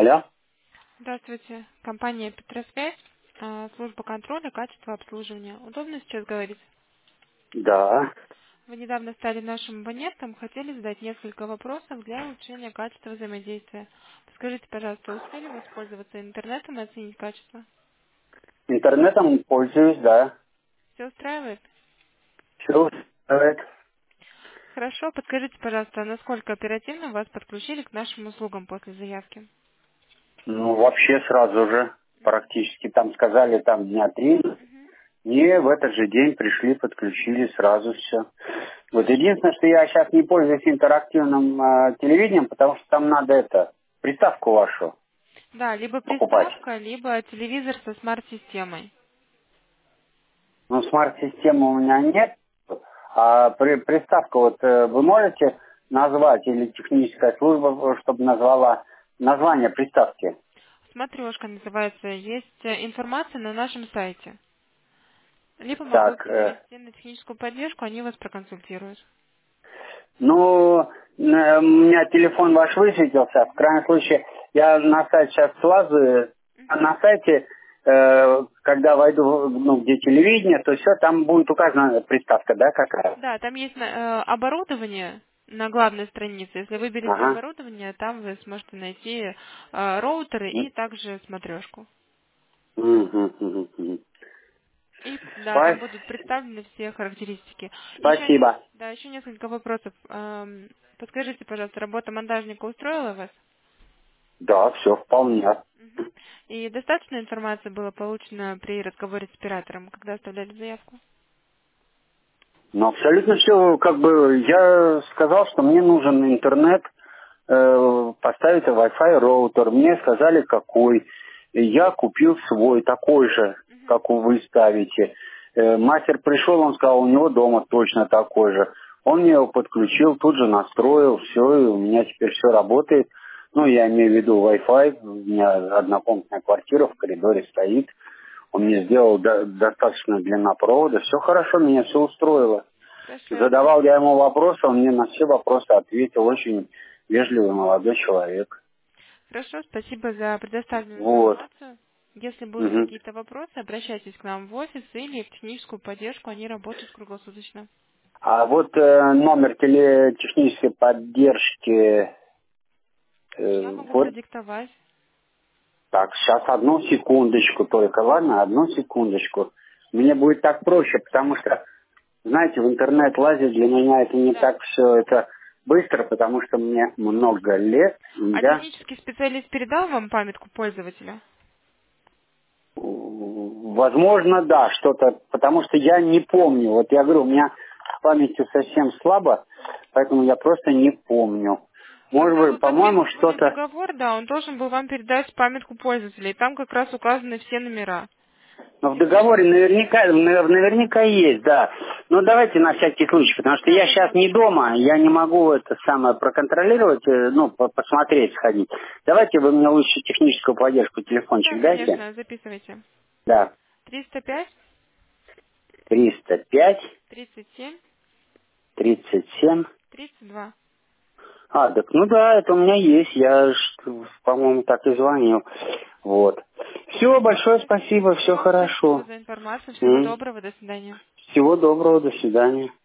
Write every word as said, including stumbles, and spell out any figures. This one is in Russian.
Алло. Здравствуйте. Компания Петросвязь, а, служба контроля, качества обслуживания. Удобно сейчас говорить? Да. Вы недавно стали нашим абонентом, хотели задать несколько вопросов для улучшения качества взаимодействия. Скажите, пожалуйста, успели воспользоваться интернетом и оценить качество? Интернетом пользуюсь, да. Все устраивает? Все устраивает. Хорошо. Подскажите, пожалуйста, насколько оперативно вас подключили к нашим услугам после заявки? Ну, вообще сразу же. Практически там сказали, там дня три. И в этот же день пришли, подключили сразу все. Вот единственное, что я сейчас не пользуюсь интерактивным э, телевидением, потому что там надо это, приставку вашу Да, либо покупать. приставка, либо телевизор со смарт-системой. Ну, смарт-системы у меня нет. А при, приставка, вот э, вы можете назвать, или техническая служба, чтобы назвала название приставки? Смотрешка называется. Есть э, информация на нашем сайте. Либо могу их Так, э, перевести на техническую поддержку, они вас проконсультируют. ну, э, у меня телефон ваш высветился. В крайнем случае, я на сайт сейчас слазаю. А на сайте, э, когда войду, ну, где телевидение, то все, там будет указана приставка, да, какая? Да, там есть э, оборудование на главной странице. Если выберете Ага. оборудование, там вы сможете найти э, роутеры и также смотрешку. Мгм, мгм, мгм. И да, там Спа- будут представлены все характеристики. Еще, Спасибо. да, еще несколько вопросов. Эм, Подскажите, пожалуйста, работа монтажника устроила вас? Да, все вполне. Мгм. И достаточно информации было получено при разговоре с оператором, когда оставляли заявку? Ну, абсолютно все, как бы, я сказал, что мне нужен интернет, э, поставить Wi-Fi роутер. Мне сказали, какой. И я купил свой, такой же, Мгм. как вы ставите. Э, мастер пришел, он сказал, у него дома точно такой же. Он мне его подключил, тут же настроил, все, и у меня теперь все работает. Ну, я имею в виду Wi-Fi, у меня однокомнатная квартира в коридоре стоит. Он мне сделал до- достаточно длина провода, все хорошо, меня все устроило. Хорошо, я Задавал я ему вопросы, он мне на все вопросы ответил. Очень вежливый молодой человек. Хорошо, спасибо за предоставленную Вот. информацию. Если будут Мгм. какие-то вопросы, обращайтесь к нам в офис или в техническую поддержку, они работают круглосуточно. А вот э, номер телетехнической поддержки. Я э, могу вот продиктовать. так, сейчас одну секундочку только, ладно, одну секундочку. Мне будет так проще, потому что, знаете, в интернет лазить для меня это не Да. так все это быстро, потому что мне много лет, и А я технический специалист передал вам памятку пользователя? возможно, да, что-то, потому что я не помню. Вот я говорю, у меня с памятью совсем слабо, поэтому я просто не помню. Может Когда быть, вы по-моему, подписывали что-то... договор, да, он должен был вам передать памятку пользователя, и там как раз указаны все номера. Но в договоре наверняка, навер- наверняка есть, да. Но давайте на всякий случай, потому что Да, я сейчас не пожалуйста. дома, я не могу это самое проконтролировать, э, ну, по- посмотреть, сходить. Давайте вы мне лучше техническую поддержку, Да, телефончик дайте. конечно, записывайте. Да, триста пять триста пять тридцать семь тридцать семь. тридцать два. А, так ну да, это у меня есть. Я, ж, по-моему, так и звонил. Вот. Все, большое спасибо, все Все, спасибо хорошо. за информацию, всего М. доброго, до свидания. Всего доброго, до свидания.